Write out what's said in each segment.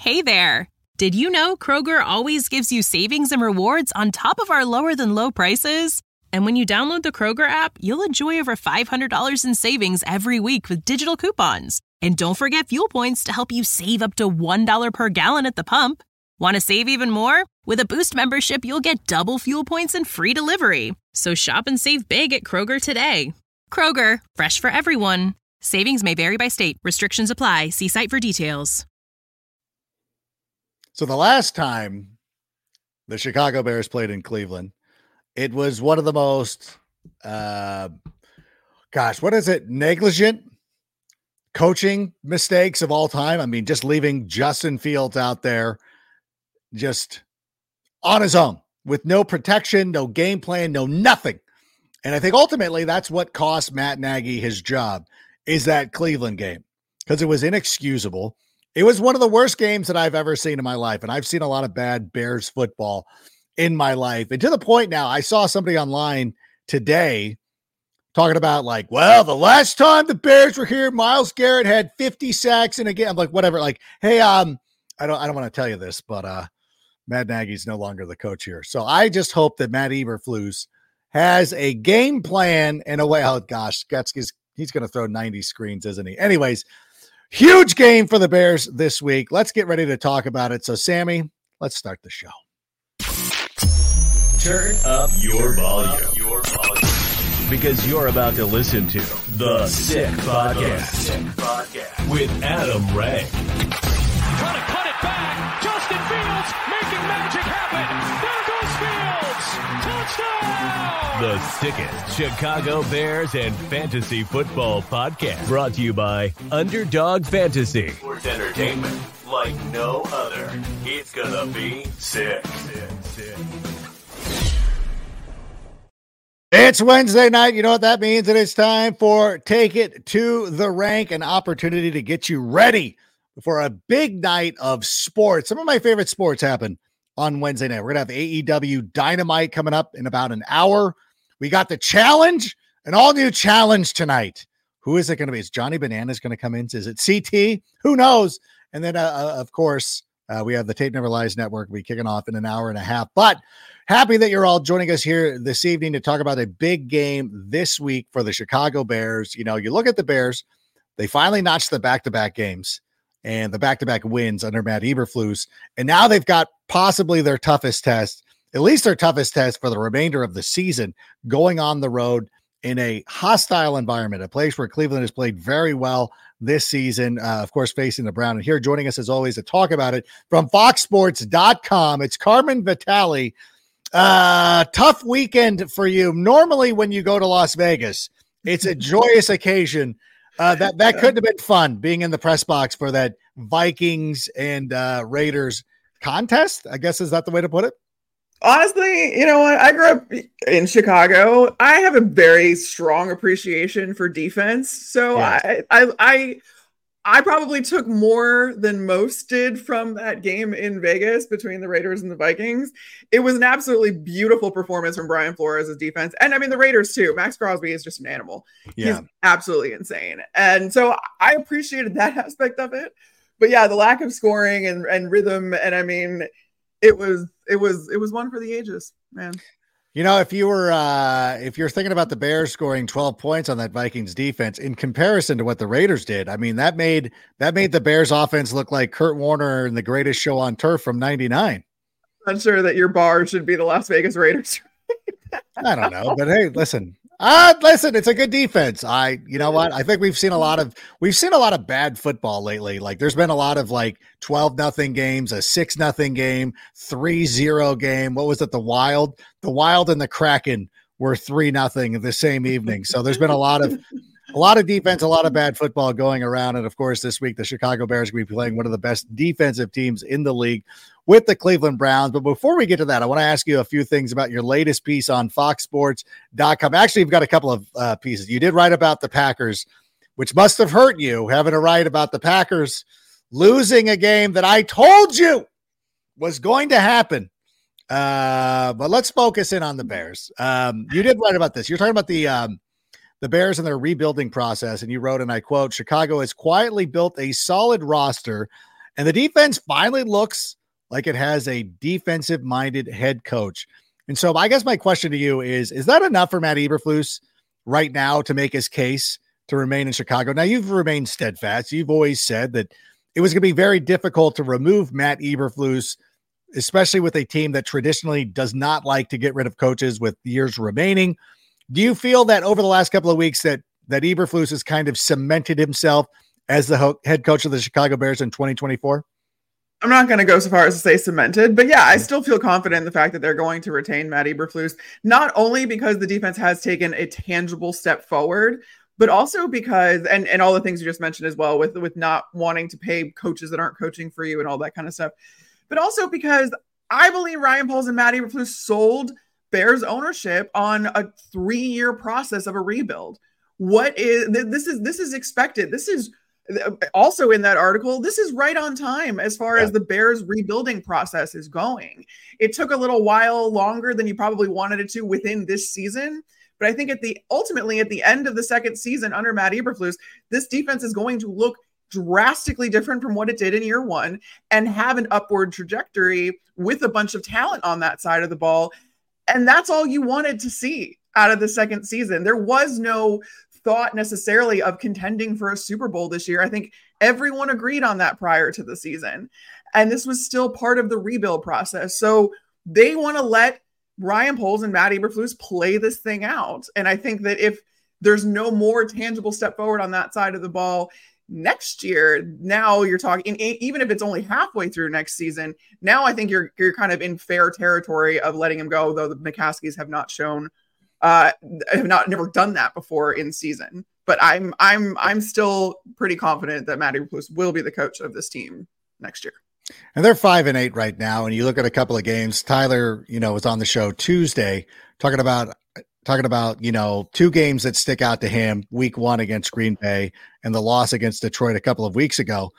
Hey there! Did you know Kroger always gives you savings and rewards on top of our lower-than-low prices? And when you download the Kroger app, you'll enjoy over $500 in savings every week with digital coupons. And don't forget fuel points to help you save up to $1 per gallon at the pump. Want to save even more? With a Boost membership, you'll get double fuel points and free delivery. So shop and save big at Kroger today. Kroger, fresh for everyone. Savings may vary by state. Restrictions apply. See site for details. So the last time the Chicago Bears played in Cleveland, it was one of the most, negligent coaching mistakes of all time. I mean, just leaving Justin Fields out there just on his own with no protection, no game plan, no nothing. And I think ultimately that's what cost Matt Nagy his job, is that Cleveland game, because it was inexcusable. It was one of the worst games that I've ever seen in my life. And I've seen a lot of bad Bears football in my life. And to the point now, I saw somebody online today talking about like, well, the last time the Bears were here, Myles Garrett had 50 sacks in a game. I'm like, whatever. Like, hey, I don't want to tell you this, but Matt Nagy's no longer the coach here. So I just hope that Matt Eberflus has a game plan and a way. Oh gosh, he's going to throw 90 screens, isn't he? Anyways, huge game for the Bears this week. Let's get ready to talk about it. So, Sammy, let's start the show. Turn up your volume. Because you're about to listen to The Sick Podcast with Adam Ray. Trying to cut it back. Justin Fields making magic happen. There goes Fields. Touchdown. The sickest Chicago Bears and fantasy football podcast, brought to you by Underdog Fantasy. Sports entertainment like no other. It's gonna be sick. It's Wednesday night. You know what that means? It is time for Take It to the Rank, an opportunity to get you ready for a big night of sports. Some of my favorite sports happen on Wednesday night. We're going to have AEW Dynamite coming up in about an hour. We got the challenge, an all-new challenge tonight. Who is it going to be? Is Johnny Bananas going to come in? Is it CT? Who knows? And then, of course, we have the Tape Never Lies Network. We'll be kicking off in an hour and a half. But happy that you're all joining us here this evening to talk about a big game this week for the Chicago Bears. You know, you look at the Bears, they finally notched the back-to-back games and the back-to-back wins under Matt Eberflus. And now they've got possibly their toughest test, at least their toughest test for the remainder of the season, going on the road in a hostile environment, a place where Cleveland has played very well this season, of course, facing the Browns. And here joining us as always to talk about it from foxsports.com, it's Carmen Vitale. Tough weekend for you. Normally when you go to Las Vegas, it's a joyous occasion. That couldn't have been fun, being in the press box for that Vikings and Raiders contest, I guess. Is that the way to put it? Honestly, you know what? I grew up in Chicago. I have a very strong appreciation for defense. So yeah. I probably took more than most did from that game in Vegas between the Raiders and the Vikings. It was an absolutely beautiful performance from Brian Flores' defense. And I mean, the Raiders too. Max Crosby is just an animal. Yeah. He's absolutely insane. And so I appreciated that aspect of it. But yeah, the lack of scoring and rhythm. And I mean, it was one for the ages, man. You know, if you're thinking about the Bears scoring 12 points on that Vikings defense in comparison to what the Raiders did, I mean, that made the Bears offense look like Kurt Warner and The Greatest Show on Turf from '99. I'm not sure that your bar should be the Las Vegas Raiders. I don't know, but hey, listen, it's a good defense. You know what? I think we've seen a lot of bad football lately. Like there's been a lot of like 12-0 games, a 6-0 game, 3-0 game. What was it? The Wild and the Kraken were 3-0 the same evening. So there's been a lot of defense, a lot of bad football going around. And of course, this week, the Chicago Bears are going to be playing one of the best defensive teams in the league with the Cleveland Browns. But before we get to that, I want to ask you a few things about your latest piece on foxsports.com. Actually, you've got a couple of pieces. You did write about the Packers, which must have hurt you having to write about the Packers losing a game that I told you was going to happen. But let's focus in on the Bears. You did write about this. You're talking about the Bears and their rebuilding process. And you wrote, and I quote, Chicago has quietly built a solid roster And the defense finally looks like it has a defensive-minded head coach. And so I guess my question to you is that enough for Matt Eberflus right now to make his case to remain in Chicago? Now, you've remained steadfast. You've always said that it was going to be very difficult to remove Matt Eberflus, especially with a team that traditionally does not like to get rid of coaches with years remaining. Do you feel that over the last couple of weeks that Eberflus has kind of cemented himself as the head coach of the Chicago Bears in 2024? I'm not going to go so far as to say cemented, but yeah, I still feel confident in the fact that they're going to retain Matt Eberflus, not only because the defense has taken a tangible step forward, but also because, and all the things you just mentioned as well, with not wanting to pay coaches that aren't coaching for you and all that kind of stuff, but also because I believe Ryan Poles and Matt Eberflus sold Bears ownership on a 3-year process of a rebuild. This is expected. This is also in that article, this is right on time as far as the Bears rebuilding process is going. It took a little while longer than you probably wanted it to within this season. But I think ultimately at the end of the second season under Matt Eberflus, this defense is going to look drastically different from what it did in year one and have an upward trajectory with a bunch of talent on that side of the ball. And that's all you wanted to see out of the second season. There was no thought necessarily of contending for a Super Bowl this year. I think everyone agreed on that prior to the season. And this was still part of the rebuild process. So they want to let Ryan Poles and Matt Eberflus play this thing out. And I think that if there's no more tangible step forward on that side of the ball next year, now you're talking, even if it's only halfway through next season, now I think you're kind of in fair territory of letting him go, though the McCaskies have not shown never done that before in season. But I'm still pretty confident that Matt Eberflus will be the coach of this team next year. And they're 5-8 right now. And you look at a couple of games. Tyler, was on the show Tuesday talking about, 2 games that stick out to him. Week 1 against Green Bay and the loss against Detroit a couple of weeks ago.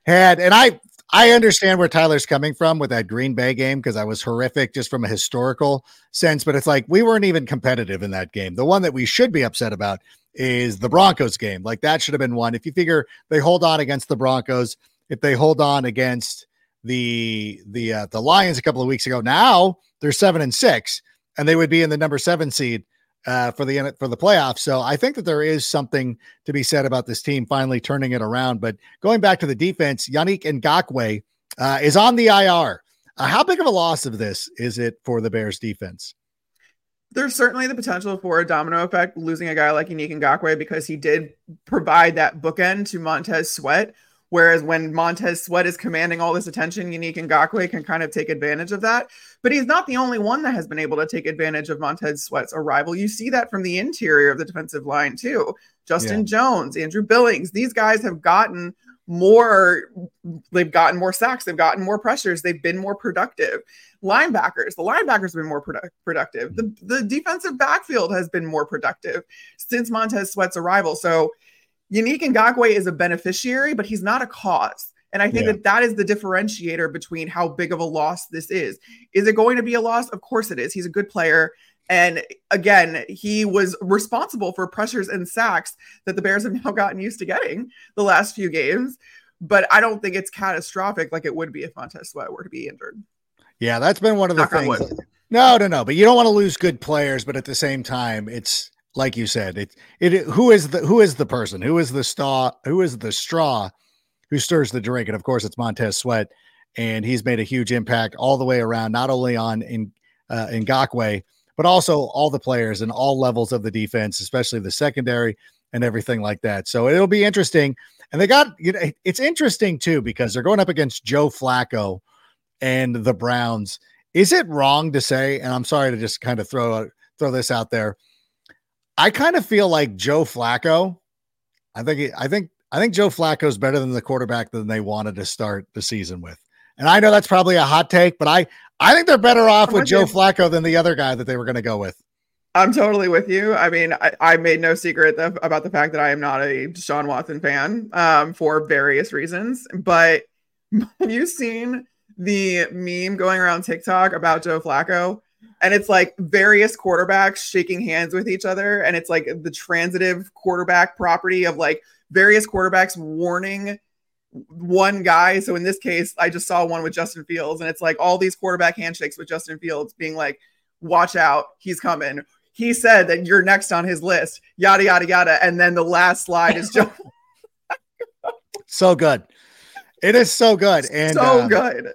I understand where Tyler's coming from with that Green Bay game because I was horrific just from a historical sense, but it's like we weren't even competitive in that game. The one that we should be upset about is the Broncos game. Like that should have been one. If you figure they hold on against the Broncos, if they hold on against the Lions a couple of weeks ago, now they're 7-6 and they would be in the number 7 seed for the playoffs. So I think that there is something to be said about this team finally turning it around. But going back to the defense, Yannick Ngakoue is on the IR. How big of a loss of this is it for the Bears defense? There's certainly the potential for a domino effect losing a guy like Yannick Ngakoue because he did provide that bookend to Montez Sweat. Whereas when Montez Sweat is commanding all this attention, Yannick Ngakoue can kind of take advantage of that. But he's not the only one that has been able to take advantage of Montez Sweat's arrival. You see that from the interior of the defensive line too. Justin Jones, Andrew Billings, these guys have gotten more. They've gotten more sacks. They've gotten more pressures. They've been more productive. The linebackers have been more productive. The defensive backfield has been more productive since Montez Sweat's arrival. So Yannick Ngakoue is a beneficiary, but he's not a cause. And I think that is the differentiator between how big of a loss this is. Is it going to be a loss? Of course it is. He's a good player. And again, he was responsible for pressures and sacks that the Bears have now gotten used to getting the last few games. But I don't think it's catastrophic like it would be if Montez Sweat were to be injured. Yeah, that's been one of the things. No. But you don't want to lose good players. But at the same time, it's like you said, who is the person? Who is the straw who stirs the drink? And of course, it's Montez Sweat. And he's made a huge impact all the way around, not only on Ngakoue, but also all the players and all levels of the defense, especially the secondary and everything like that. So it'll be interesting. And it's interesting too, because they're going up against Joe Flacco and the Browns. Is it wrong to say, and I'm sorry to just kind of throw this out there, I kind of feel like Joe Flacco, I think Joe Flacco is better than the quarterback than they wanted to start the season with. And I know that's probably a hot take, but I think they're better off with Joe Flacco than the other guy that they were going to go with. I'm totally with you. I mean, I made no secret about the fact that I am not a Deshaun Watson fan for various reasons. But have you seen the meme going around TikTok about Joe Flacco? And it's like various quarterbacks shaking hands with each other. And it's like the transitive quarterback property of like various quarterbacks warning one guy. So in this case, I just saw one with Justin Fields, and it's like all these quarterback handshakes with Justin Fields being like, watch out, he's coming. He said that you're next on his list, yada, yada, yada. And then the last slide is Joe. So good. It is so good. And so good.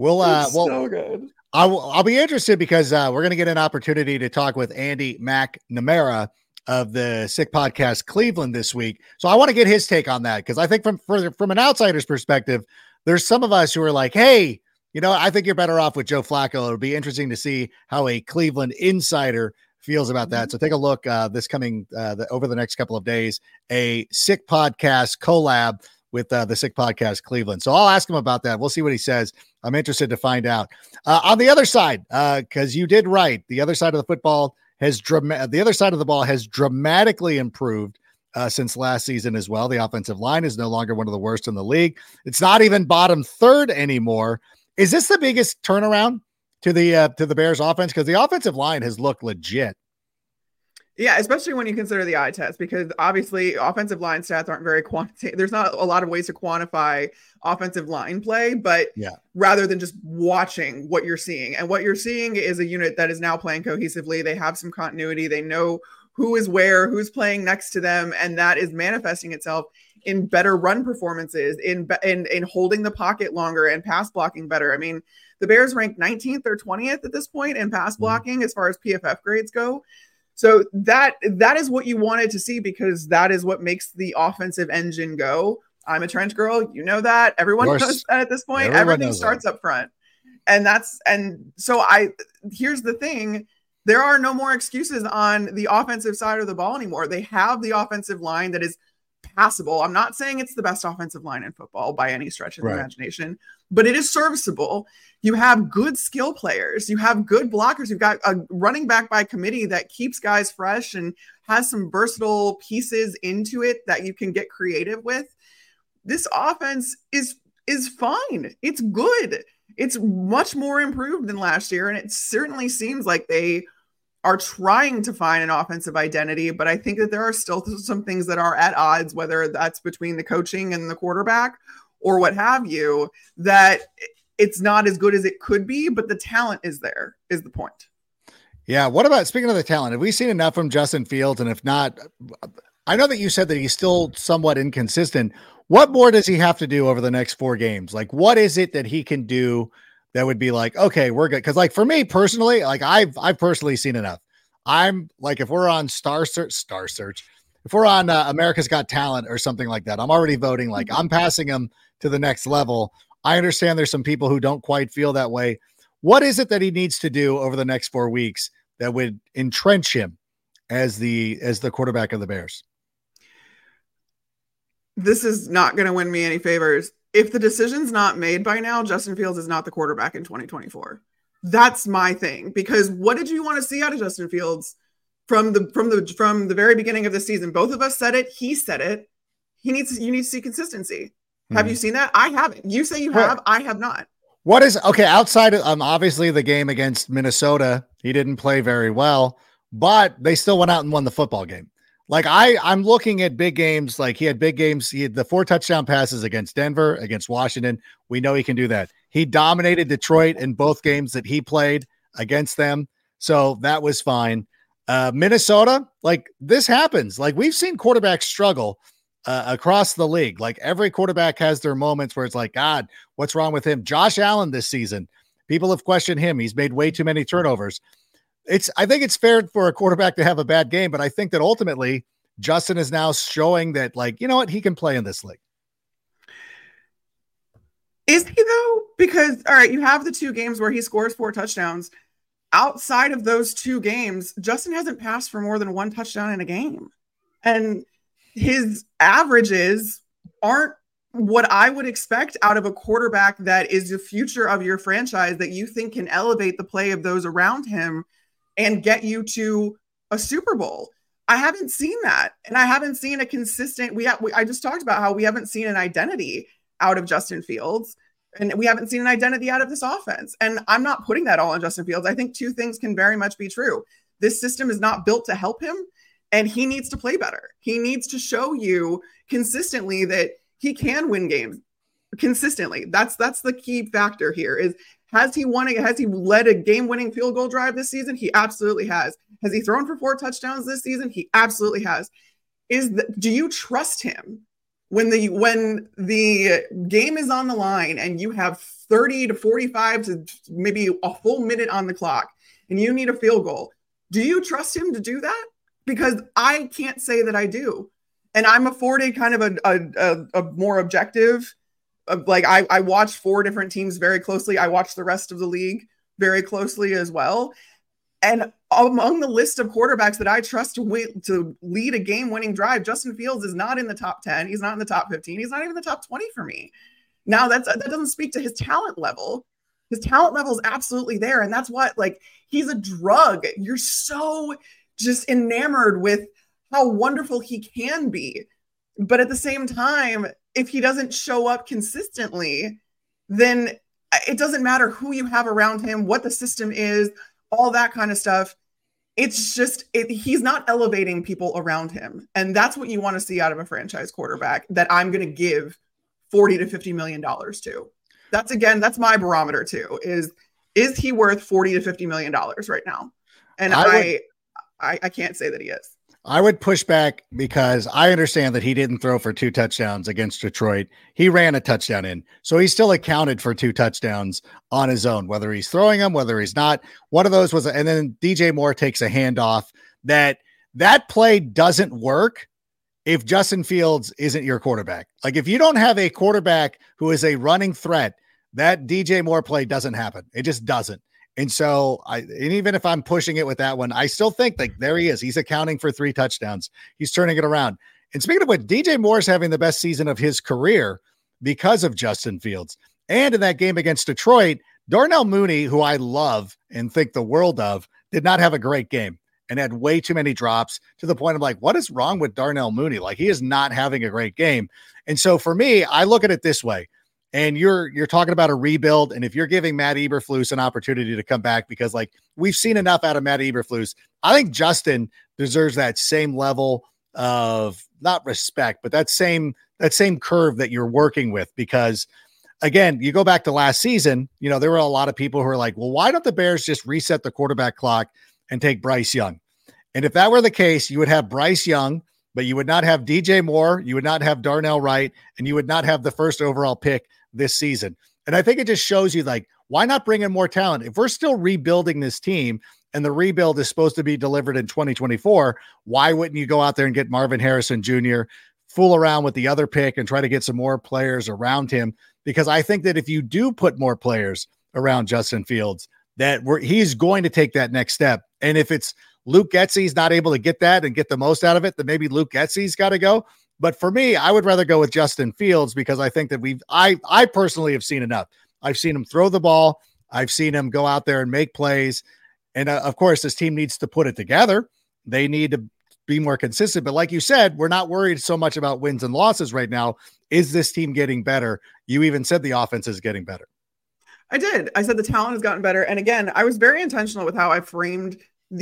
So good. I'll be interested because we're going to get an opportunity to talk with Andy McNamara of the Sick Podcast Cleveland this week. So I want to get his take on that, because I think from an outsider's perspective, there's some of us who are like, hey, I think you're better off with Joe Flacco. It'll be interesting to see how a Cleveland insider feels about that. So take a look this coming over the next couple of days, a Sick Podcast collab with the Sick Podcast Cleveland. So I'll ask him about that. We'll see what he says. I'm interested to find out. On the other side, because you did right, the other side of the football the other side of the ball has dramatically improved since last season as well. The offensive line is no longer one of the worst in the league. It's not even bottom third anymore. Is this the biggest turnaround to the Bears offense? Because the offensive line has looked legit. Yeah, especially when you consider the eye test, because obviously offensive line stats aren't very quantitative. There's not a lot of ways to quantify offensive line play, but rather than just watching what you're seeing. And what you're seeing is a unit that is now playing cohesively. They have some continuity. They know who is where, who's playing next to them, and that is manifesting itself in better run performances, in holding the pocket longer and pass blocking better. I mean, the Bears ranked 19th or 20th at this point in pass blocking as far as PFF grades go. So that is what you wanted to see, because that is what makes the offensive engine go. I'm a trench girl. You know that. Everyone knows that at this point. Everything starts up front. And so here's the thing. There are no more excuses on the offensive side of the ball anymore. They have the offensive line that is passable. I'm not saying it's the best offensive line in football by any stretch of the imagination, but it is serviceable. You have good skill players. You have good blockers. You've got a running back by committee that keeps guys fresh and has some versatile pieces into it that you can get creative with. This offense is fine. It's good. It's much more improved than last year, and it certainly seems like they are trying to find an offensive identity, but I think that there are still some things that are at odds, whether that's between the coaching and the quarterback or what have you, that it's not as good as it could be, but the talent is there, is the point. Yeah. What about, speaking of the talent, have we seen enough from Justin Fields? And if not, I know that you said that he's still somewhat inconsistent. What more does he have to do over the next 4 games? Like, what is it that he can do that would be like, okay, we're good? Because like for me personally, like I've personally seen enough. I'm like, if we're on Star Search, if we're on America's Got Talent or something like that, I'm already voting. Like I'm passing him to the next level. I understand there's some people who don't quite feel that way. What is it that he needs to do over the next 4 weeks that would entrench him as the quarterback of the Bears? This is not going to win me any favors. If the decision's not made by now, Justin Fields is not the quarterback in 2024. That's my thing, because what did you want to see out of Justin Fields from the very beginning of the season? Both of us said it. He said it. You need to see consistency. Have you seen that? I haven't. You say you have. I have not. What is okay outside of obviously the game against Minnesota? He didn't play very well, but they still went out and won the football game. Like I'm looking at big games. Like he had big games. He had the 4 touchdown passes against Denver, against Washington. We know he can do that. He dominated Detroit in both games that he played against them. So that was fine. Minnesota, like this happens. Like we've seen quarterbacks struggle across the league. Like every quarterback has their moments where it's like, God, what's wrong with him? Josh Allen this season, people have questioned him. He's made way too many turnovers. I think it's fair for a quarterback to have a bad game, but I think that ultimately Justin is now showing that, like, you know what, he can play in this league. Is he though? Because, all right, you have the 2 games where he scores 4 touchdowns. Outside of those 2 games, Justin hasn't passed for more than 1 touchdown in a game. And his averages aren't what I would expect out of a quarterback that is the future of your franchise, that you think can elevate the play of those around him and get you to a Super Bowl. I haven't seen that. And I haven't seen a consistent, I just talked about how we haven't seen an identity out of Justin Fields, and we haven't seen an identity out of this offense. And I'm not putting that all on Justin Fields. I think 2 things can very much be true. This system is not built to help him, and he needs to play better. He needs to show you consistently that he can win games. consistently. That's the key factor here. Is has he led a game-winning field goal drive this season? He absolutely has. Has he thrown for 4 touchdowns this season? He absolutely has. Do you trust him when the game is on the line and you have 30 to 45 to maybe a full minute on the clock and you need a field goal? Do you trust him to do that? Because I can't say that I do. And I'm afforded kind of a more objective, like I watch 4 different teams very closely. I watch the rest of the league very closely as well. And among the list of quarterbacks that I trust to lead a game-winning drive, Justin Fields is not in the top 10. He's not in the top 15. He's not even in the top 20 for me. Now, that doesn't speak to his talent level. His talent level is absolutely there. And that's what, like, he's a drug. You're so just enamored with how wonderful he can be. But at the same time, if he doesn't show up consistently, then it doesn't matter who you have around him, what the system is, all that kind of stuff. It's just, he's not elevating people around him. And that's what you want to see out of a franchise quarterback that I'm going to give $40 to $50 million to. That's my barometer too, is he worth $40 to $50 million right now? And I can't say that he is. I would push back because I understand that he didn't throw for 2 touchdowns against Detroit. He ran a touchdown in. So he still accounted for 2 touchdowns on his own, whether he's throwing them, whether he's not. One of those was, and then DJ Moore takes a handoff. That play doesn't work if Justin Fields isn't your quarterback. Like, if you don't have a quarterback who is a running threat, that DJ Moore play doesn't happen. It just doesn't. And so and even if I'm pushing it with that one, I still think, like, there he is. He's accounting for 3 touchdowns. He's turning it around. And speaking of what, DJ Moore's having the best season of his career because of Justin Fields. And in that game against Detroit, Darnell Mooney, who I love and think the world of, did not have a great game and had way too many drops, to the point of, like, what is wrong with Darnell Mooney? Like, he is not having a great game. And so for me, I look at it this way. And you're talking about a rebuild. And if you're giving Matt Eberflus an opportunity to come back, because, like, we've seen enough out of Matt Eberflus, I think Justin deserves that same level of, not respect, but that same curve that you're working with. Because, again, you go back to last season, there were a lot of people who are like, well, why don't the Bears just reset the quarterback clock and take Bryce Young? And if that were the case, you would have Bryce Young, but you would not have DJ Moore, you would not have Darnell Wright, and you would not have the first overall pick this season. And I think it just shows you, like, why not bring in more talent? If we're still rebuilding this team and the rebuild is supposed to be delivered in 2024, why wouldn't you go out there and get Marvin Harrison Jr., fool around with the other pick and try to get some more players around him? Because I think that if you do put more players around Justin Fields, that he's going to take that next step. And if it's Luke Getsy's not able to get that and get the most out of it, then maybe Luke Getsy's got to go. But for me, I would rather go with Justin Fields, because I think that I personally have seen enough. I've seen him throw the ball. I've seen him go out there and make plays. And of course, this team needs to put it together. They need to be more consistent. But like you said, we're not worried so much about wins and losses right now. Is this team getting better? You even said the offense is getting better. I did. I said the talent has gotten better. And again, I was very intentional with how I framed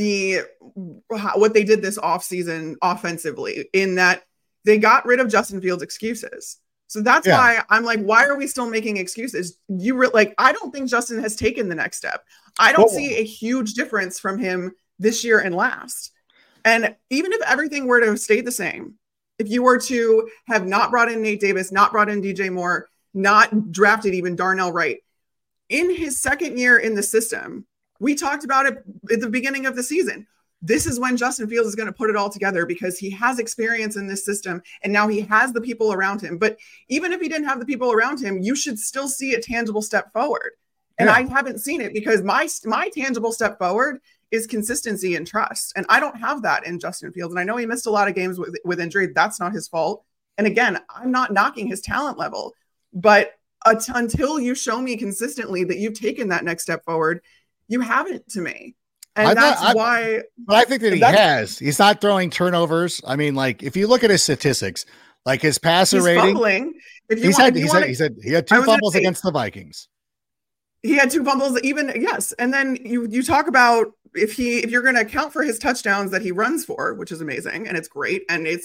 what they did this offseason offensively, in that they got rid of Justin Fields' excuses. So that's why I'm like, why are we still making excuses? I don't think Justin has taken the next step. I don't see a huge difference from him this year and last. And even if everything were to have stayed the same, if you were to have not brought in Nate Davis, not brought in DJ Moore, not drafted even Darnell Wright, in his second year in the system, we talked about it at the beginning of the season. This is when Justin Fields is going to put it all together, because he has experience in this system and now he has the people around him. But even if he didn't have the people around him, you should still see a tangible step forward. And I haven't seen it, because my tangible step forward is consistency and trust. And I don't have that in Justin Fields. And I know he missed a lot of games with injury. That's not his fault. And again, I'm not knocking his talent level, but until you show me consistently that you've taken that next step forward, you haven't to me. And why. But I think that he has. He's not throwing turnovers. I mean, like, if you look at his statistics, like his passer rating, fumbling. He said he had 2 fumbles against the Vikings. He had 2 fumbles, yes. And then you talk about if you're going to account for his touchdowns that he runs for, which is amazing and it's great, and it's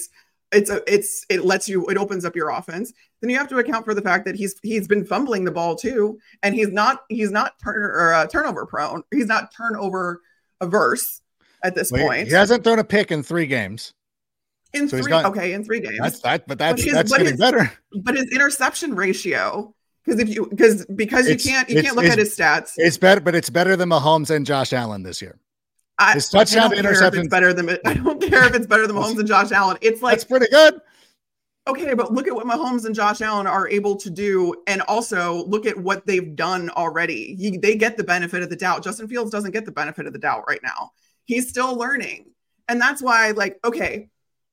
it opens up your offense. Then you have to account for the fact that he's been fumbling the ball too, and he's not turnover prone. He's not turnover averse at this point. He hasn't thrown a pick in 3 games. In 3 games. That's getting better. But his interception ratio, because you can't look at his stats. It's better, but it's better than Mahomes and Josh Allen this year. His touchdown to interception. I don't care if it's better than Mahomes and Josh Allen. It's like, that's pretty good. Okay, but look at what Mahomes and Josh Allen are able to do, and also look at what they've done already. They get the benefit of the doubt. Justin Fields doesn't get the benefit of the doubt right now. He's still learning, and that's why, okay.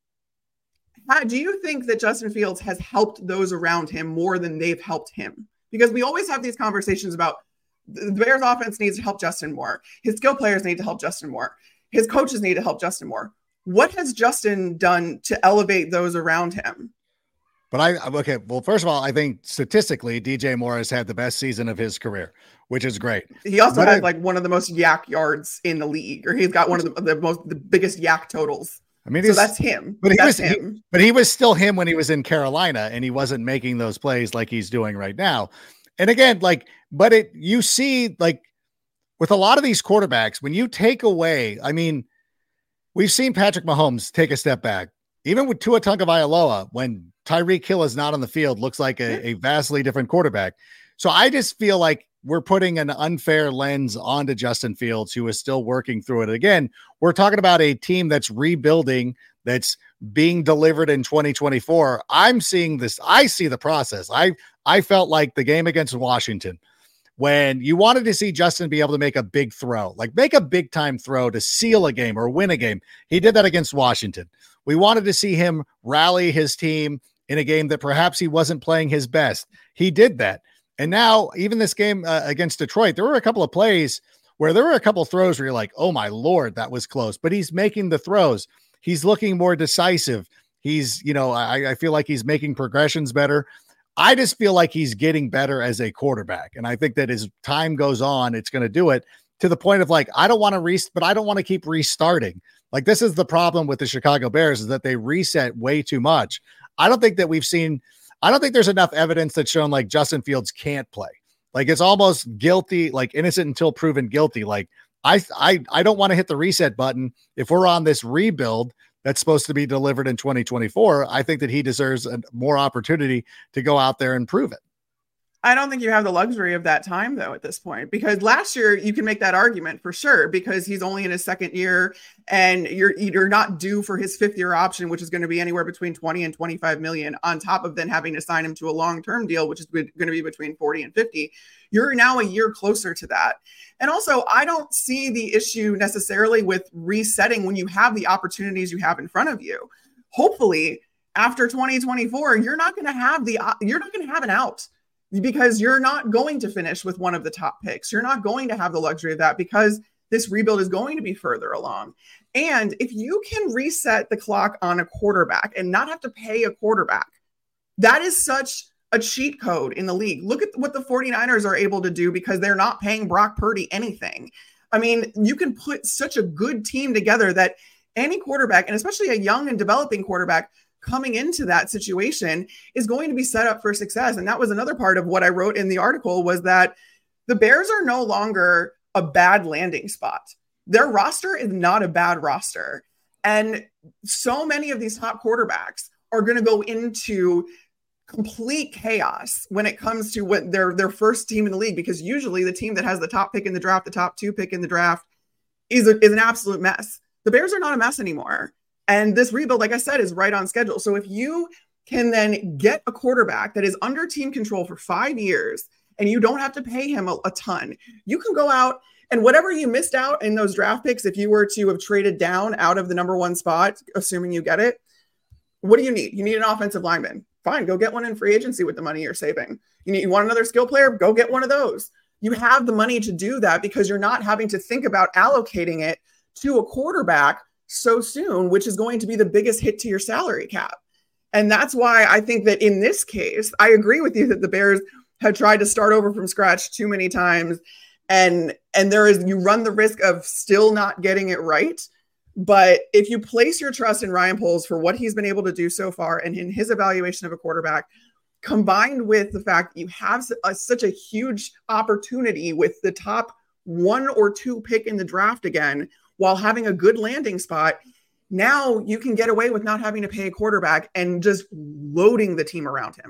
Do you think that Justin Fields has helped those around him more than they've helped him? Because we always have these conversations about the Bears offense needs to help Justin more. His skill players need to help Justin more. His coaches need to help Justin more. What has Justin done to elevate those around him? Well, first of all, I think statistically, DJ Moore has had the best season of his career, which is great. He also had one of the most yak yards in the league, or he's got one of the biggest yak totals. I mean, so that's him. But he was still him when he was in Carolina, and he wasn't making those plays like he's doing right now. And again, you see, with a lot of these quarterbacks, when you take away, I mean, we've seen Patrick Mahomes take a step back, even with Tua Tagovailoa, when Tyreek Hill is not on the field, looks like a vastly different quarterback. So I just feel like we're putting an unfair lens onto Justin Fields, who is still working through it. Again, we're talking about a team that's rebuilding, that's being delivered in 2024. I'm seeing this. I see the process. I felt like the game against Washington, when you wanted to see Justin be able to make a big throw, make a big time throw to seal a game or win a game. He did that against Washington. We wanted to see him rally his team in a game that perhaps he wasn't playing his best. He did that. And now, even this game against Detroit, there were a couple of plays where there were a couple of throws where you're like, oh my Lord, that was close. But he's making the throws. He's looking more decisive. He's, I feel like he's making progressions better. I just feel like he's getting better as a quarterback. And I think that as time goes on, it's going to do it to the point of I don't want to but I don't want to keep restarting. This is the problem with the Chicago Bears, is that they reset way too much. I don't think there's enough evidence that's shown Justin Fields can't play. It's almost guilty, innocent until proven guilty. I don't want to hit the reset button. If we're on this rebuild that's supposed to be delivered in 2024, I think that he deserves more opportunity to go out there and prove it. I don't think you have the luxury of that time, though, at this point, because last year you can make that argument for sure, because he's only in his second year and you're not due for his 5th-year option, which is going to be anywhere between 20 and 25 million, on top of then having to sign him to a long-term deal, which is going to be between 40 and 50. You're now a year closer to that. And also, I don't see the issue necessarily with resetting when you have the opportunities you have in front of you. Hopefully, after 2024, you're not going to have an out, because you're not going to finish with one of the top picks. You're not going to have the luxury of that, because this rebuild is going to be further along. And if you can reset the clock on a quarterback and not have to pay a quarterback, that is such a cheat code in the league. Look at what the 49ers are able to do, because they're not paying Brock Purdy anything. I mean, you can put such a good team together that any quarterback, and especially a young and developing quarterback, coming into that situation is going to be set up for success. And that was another part of what I wrote in the article, was that the Bears are no longer a bad landing spot. Their roster is not a bad roster. And so many of these top quarterbacks are going to go into complete chaos when it comes to what their first team in the league, because usually the team that has the top pick in the draft, the top 2 pick in the draft, is an absolute mess. The Bears are not a mess anymore. And this rebuild, like I said, is right on schedule. So if you can then get a quarterback that is under team control for 5 years, and you don't have to pay him a ton, you can go out and whatever you missed out in those draft picks, if you were to have traded down out of the number 1 spot, assuming you get it, what do you need? You need an offensive lineman. Fine, go get one in free agency with the money you're saving. You want another skill player? Go get one of those. You have the money to do that, because you're not having to think about allocating it to a quarterback so soon, which is going to be the biggest hit to your salary cap. And that's why I think that in this case, I agree with you that the Bears have tried to start over from scratch too many times. And you run the risk of still not getting it right. But if you place your trust in Ryan Poles for what he's been able to do so far and in his evaluation of a quarterback, combined with the fact that you have such a huge opportunity with the top 1 or 2 pick in the draft again, while having a good landing spot, now you can get away with not having to pay a quarterback and just loading the team around him.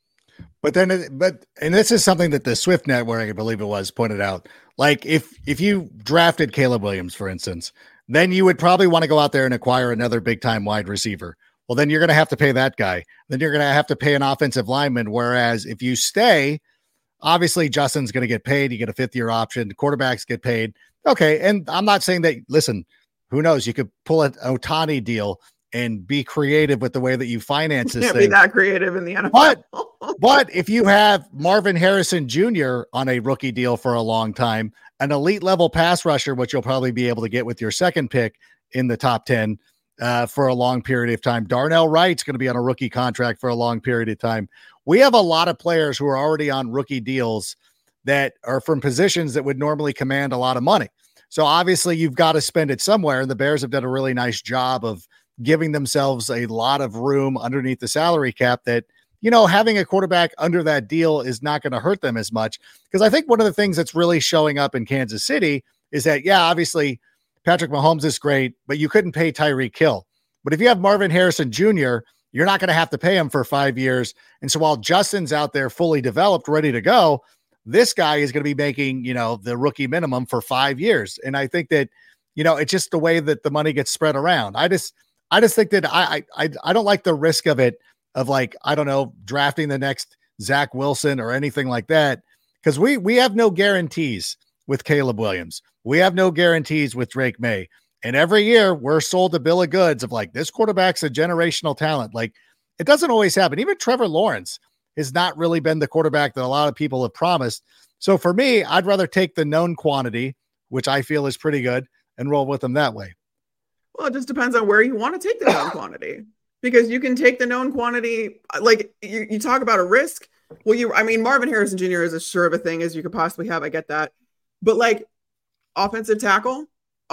And this is something that the Swift Network, I believe it was, pointed out. Like if you drafted Caleb Williams, for instance, then you would probably want to go out there and acquire another big time wide receiver. Well, then you're going to have to pay that guy. Then you're going to have to pay an offensive lineman. Whereas if you stay, obviously Justin's going to get paid. You get a 5th-year option. The quarterbacks get paid. Okay. And I'm not saying that, listen, who knows? You could pull an Ohtani deal and be creative with the way that you finance this thing. Be that creative in the NFL. But if you have Marvin Harrison Jr. on a rookie deal for a long time, an elite level pass rusher, which you'll probably be able to get with your 2nd pick in the top 10 for a long period of time. Darnell Wright's going to be on a rookie contract for a long period of time. We have a lot of players who are already on rookie deals that are from positions that would normally command a lot of money. So obviously you've got to spend it somewhere. And the Bears have done a really nice job of giving themselves a lot of room underneath the salary cap that, you know, having a quarterback under that deal is not going to hurt them as much. Because I think one of the things that's really showing up in Kansas City is that, yeah, obviously Patrick Mahomes is great, but you couldn't pay Tyreek Hill. But if you have Marvin Harrison Jr., you're not going to have to pay him for 5 years. And so while Justin's out there fully developed, ready to go, this guy is going to be making, you know, the rookie minimum for 5 years. And I think that, you know, it's just the way that the money gets spread around. I just think that I don't like the risk of it, of like, I don't know, drafting the next Zach Wilson or anything like that. Because we have no guarantees with Caleb Williams. We have no guarantees with Drake May. And every year we're sold a bill of goods of like, this quarterback's a generational talent. Like, it doesn't always happen. Even Trevor Lawrence has not really been the quarterback that a lot of people have promised. So for me, I'd rather take the known quantity, which I feel is pretty good, and roll with them that way. Well, it just depends on where you want to take the known quantity, because you can take the known quantity. Like you talk about a risk. Well, Marvin Harrison Jr. is as sure of a thing as you could possibly have. I get that. But like offensive tackle,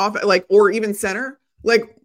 or even center, like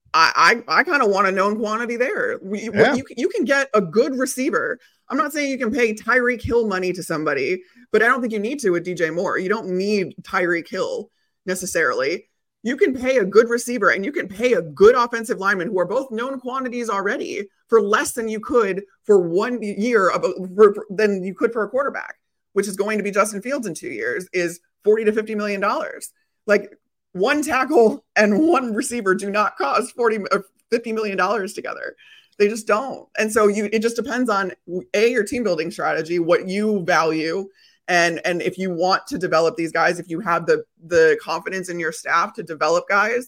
I kind of want a known quantity there. You can get a good receiver. I'm not saying you can pay Tyreek Hill money to somebody, but I don't think you need to with DJ Moore. You don't need Tyreek Hill necessarily. You can pay a good receiver and you can pay a good offensive lineman who are both known quantities already for less than you could for 1 year than you could for a quarterback, which is going to be Justin Fields in 2 years, is $40 to $50 million. Like, one tackle and one receiver do not cost $40 or $50 million together. They just don't. And so it just depends on your team building strategy, what you value. And if you want to develop these guys, if you have the confidence in your staff to develop guys,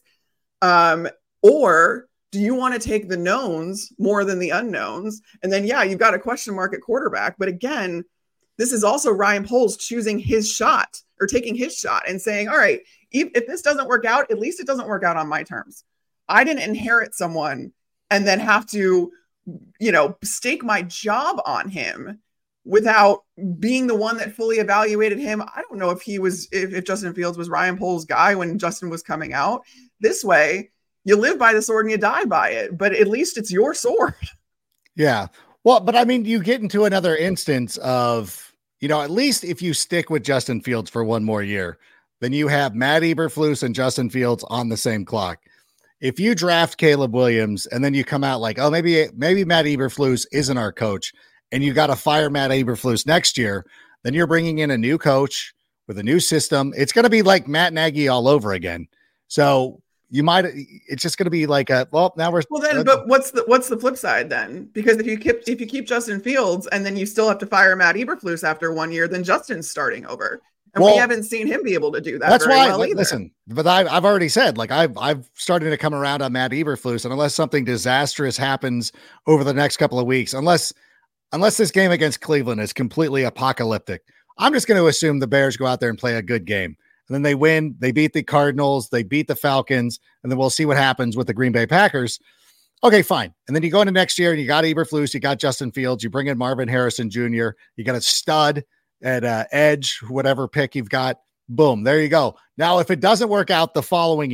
or do you want to take the knowns more than the unknowns? And then, yeah, you've got a question mark at quarterback. But again, this is also Ryan Poles choosing his shot, or taking his shot and saying, all right, if this doesn't work out, at least it doesn't work out on my terms. I didn't inherit someone and then have to, stake my job on him without being the one that fully evaluated him. I don't know if Justin Fields was Ryan Poles' guy when Justin was coming out. This way, you live by the sword and you die by it, but at least it's your sword. Yeah. Well, but I mean, you get into another instance of, at least if you stick with Justin Fields for one more year, then you have Matt Eberflus and Justin Fields on the same clock. If you draft Caleb Williams and then you come out like, oh, maybe Matt Eberflus isn't our coach, and you got to fire Matt Eberflus next year, then you're bringing in a new coach with a new system. It's going to be like Matt Nagy all over again. So it's just going to be like but what's the flip side then? Because if you keep Justin Fields and then you still have to fire Matt Eberflus after 1 year, then Justin's starting over. And we haven't seen him be able to do that. That's why, listen, but I've already said, like, I've started to come around on Matt Eberflus, and unless something disastrous happens over the next couple of weeks, unless this game against Cleveland is completely apocalyptic, I'm just going to assume the Bears go out there and play a good game. And then they win, they beat the Cardinals, they beat the Falcons, and then we'll see what happens with the Green Bay Packers. Okay, fine. And then you go into next year and you got Eberflus, you got Justin Fields, you bring in Marvin Harrison Jr., you got a stud at edge, whatever pick you've got, boom, there you go. Now, if it doesn't work out the following year,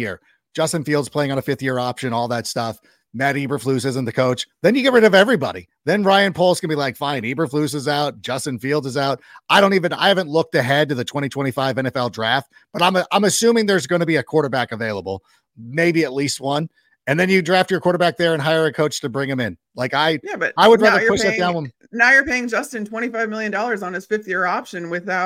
Justin Fields playing on a 5th-year option, all that stuff. Matt Eberflus isn't the coach. Then you get rid of everybody. Then Ryan Poles can be like, fine, Eberflus is out. Justin Fields is out. I haven't looked ahead to the 2025 NFL draft, but I'm assuming there's going to be a quarterback available, maybe at least one. And then you draft your quarterback there and hire a coach to bring him in. Like I would rather push that down. Now you're paying Justin $25 million on his 5th-year option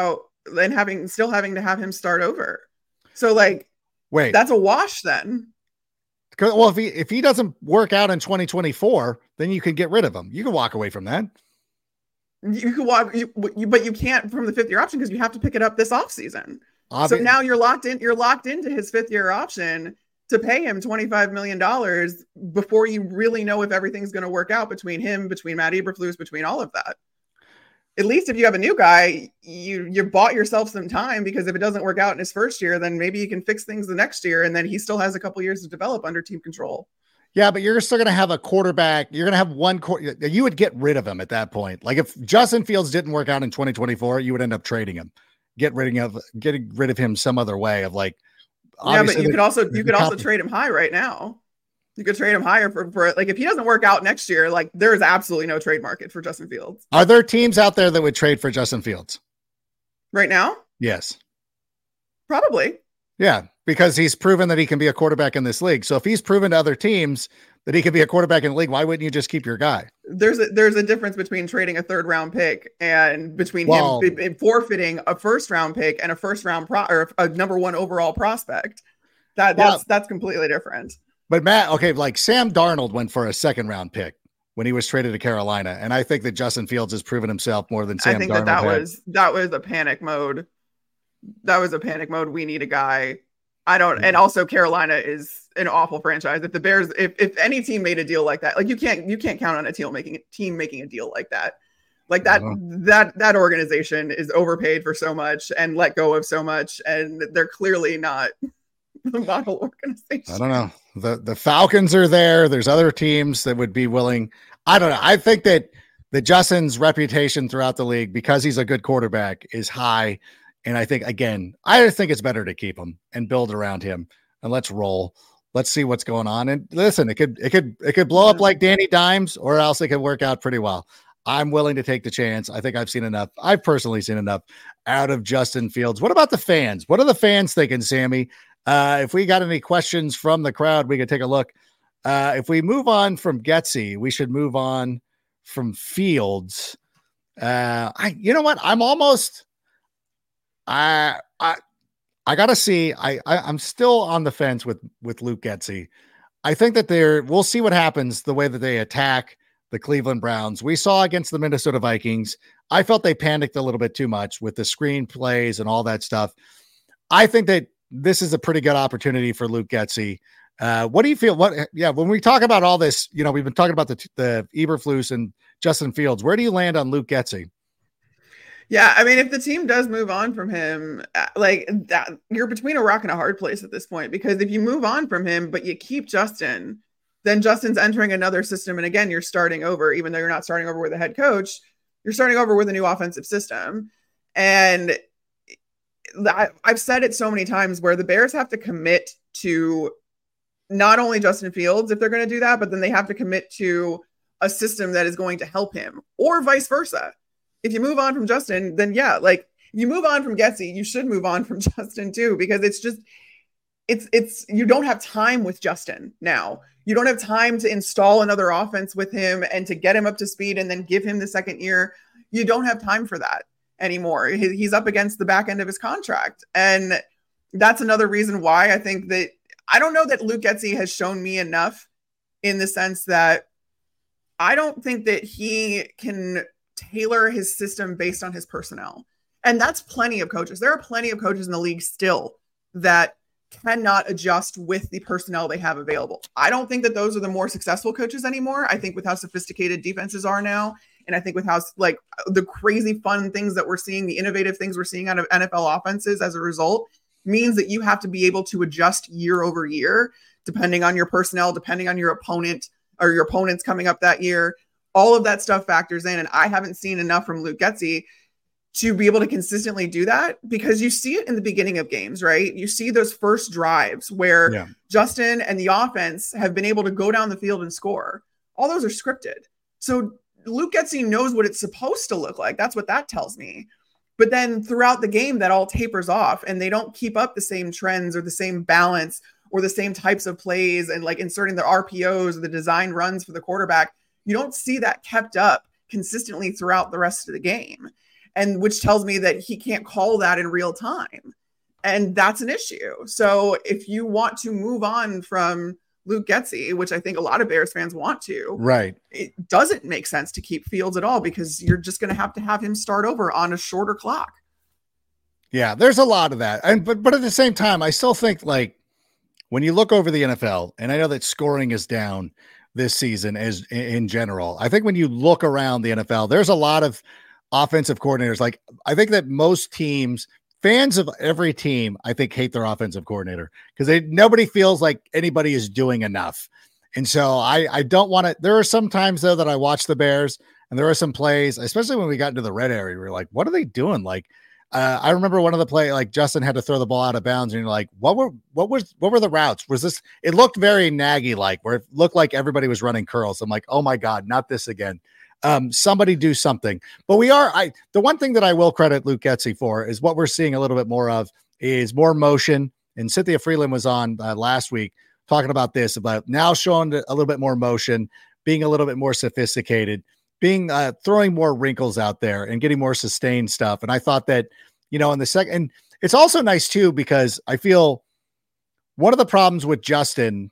still having to have him start over. So wait, that's a wash then. Well, if he doesn't work out in 2024, then you can get rid of him. You can walk away from that. You can but you can't from the 5th-year option because you have to pick it up this offseason. So now you're locked in. You're locked into his 5th-year option to pay him $25 million before you really know if everything's going to work out between him, between Matt Eberflus, between all of that. At least if you have a new guy, you bought yourself some time, because if it doesn't work out in his first year, then maybe you can fix things the next year. And then he still has a couple years to develop under team control. Yeah, but you're still going to have a quarterback. You're going to have one you would get rid of him at that point. Like if Justin Fields didn't work out in 2024, you would end up trading him, getting rid of him some other way of like, yeah, but you could also trade him high right now. You could trade him higher for if he doesn't work out next year, there is absolutely no trade market for Justin Fields. Are there teams out there that would trade for Justin Fields right now? Yes, probably. Yeah, because he's proven that he can be a quarterback in this league. So if he's proven to other teams that he can be a quarterback in the league, why wouldn't you just keep your guy? There's a difference between trading a 3rd-round pick and between him forfeiting a 1st-round pick and a 1st-round or a number 1 overall prospect. That's completely different. But Matt, okay, Sam Darnold went for a 2nd-round pick when he was traded to Carolina, and I think that Justin Fields has proven himself more than Sam Darnold. I think that was a panic mode. That was a panic mode. We need a guy. And also Carolina is an awful franchise. If the Bears, if any team made a deal like that, you can't count on a team making a deal like that. That organization is overpaid for so much and let go of so much, and they're clearly not the model organization. I don't know. The Falcons are there. There's other teams that would be willing. I don't know. I think that Justin's reputation throughout the league, because he's a good quarterback, is high. And I think it's better to keep him and build around him, and let's roll. Let's see what's going on. And listen, it could blow up like Danny Dimes, or else it could work out pretty well. I'm willing to take the chance. I think I've personally seen enough out of Justin Fields. What about the fans? What are the fans thinking, Sammy? If we got any questions from the crowd, we could take a look. If we move on from Getsy, we should move on from Fields. You know what? I'm almost, I gotta see. I'm still on the fence with Luke Getsy. I think that we'll see what happens the way that they attack the Cleveland Browns. We saw against the Minnesota Vikings. I felt they panicked a little bit too much with the screenplays and all that stuff. I think that this is a pretty good opportunity for Luke Getsy. What do you feel? When we talk about all this, we've been talking about the Eberflus and Justin Fields. Where do you land on Luke Getsy? Yeah, I mean, if the team does move on from him, that, you're between a rock and a hard place at this point, because if you move on from him, but you keep Justin, then Justin's entering another system. And again, you're starting over, even though you're not starting over with a head coach, you're starting over with a new offensive system. And I've said it so many times where the Bears have to commit to not only Justin Fields if they're going to do that, but then they have to commit to a system that is going to help him, or vice versa. If you move on from Justin, then you move on from Getsy, you should move on from Justin too, because it's you don't have time with Justin now. You don't have time to install another offense with him and to get him up to speed and then give him the second year. You don't have time for that anymore. He's up against the back end of his contract. And that's another reason why I think that I don't know that Luke Getsy has shown me enough, in the sense that I don't think that he can tailor his system based on his personnel. And that's plenty of coaches. There are plenty of coaches in the league still that cannot adjust with the personnel they have available. I don't think that those are the more successful coaches anymore. I think with how sophisticated defenses are now, and I think with how the crazy fun things that we're seeing, the innovative things we're seeing out of NFL offenses as a result, means that you have to be able to adjust year over year, depending on your personnel, depending on your opponent or your opponents coming up that year. All of that stuff factors in. And I haven't seen enough from Luke Getsy to be able to consistently do that, because you see it in the beginning of games, right? You see those first drives where Justin and the offense have been able to go down the field and score. All those are scripted. So Luke Getsy knows what it's supposed to look like. That's what that tells me. But then throughout the game, that all tapers off and they don't keep up the same trends or the same balance or the same types of plays and like inserting the RPOs or the design runs for the quarterback. You don't see that kept up consistently throughout the rest of the game. And which tells me that he can't call that in real time. And that's an issue. So if you want to move on from Luke Getsy, which I think a lot of Bears fans want to, right, it doesn't make sense to keep Fields at all, because you're just going to have him start over on a shorter clock. Yeah, there's a lot of that. And but at the same time, I still think like when you look over the NFL, and I know that scoring is down this season as in general, I think when you look around the NFL, there's a lot of offensive coordinators. Like I think that most teams, fans of every team, I think hate their offensive coordinator because nobody feels like anybody is doing enough. And so I don't want to. There are some times though that I watch the Bears and there are some plays, especially when we got into the red area, we were like, what are they doing? Like I remember one of the play, like Justin had to throw the ball out of bounds and you're like, what were the routes? Was this, it looked very Nagy like, where it looked like everybody was running curls. I'm like, oh my God, not this again. Somebody do something. But the one thing that I will credit Luke Getsy for is what we're seeing a little bit more of is more motion. And Cynthia Freeland was on last week talking about this, about now showing a little bit more motion, being a little bit more sophisticated, being throwing more wrinkles out there and getting more sustained stuff. And I thought that, in the second, and it's also nice too, because I feel one of the problems with Justin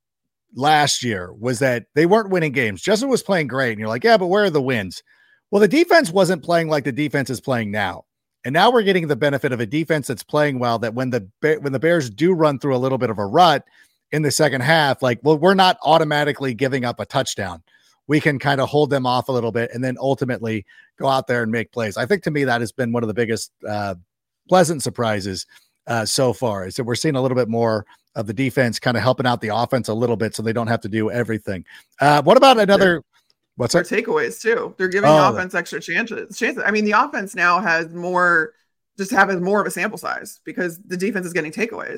last year was that they weren't winning games. Justin was playing great. And you're like, yeah, but where are the wins? Well, the defense wasn't playing like the defense is playing now. And now we're getting the benefit of a defense that's playing well, that when the Bears do run through a little bit of a rut in the second half, like, well, we're not automatically giving up a touchdown. We can kind of hold them off a little bit and then ultimately go out there and make plays. I think to me, that has been one of the biggest pleasant surprises so far, is that we're seeing a little bit more of the defense kind of helping out the offense a little bit so they don't have to do everything. What about another? What's our takeaways too? They're giving the offense extra chances. I mean, the offense now has more of a sample size because the defense is getting takeaways.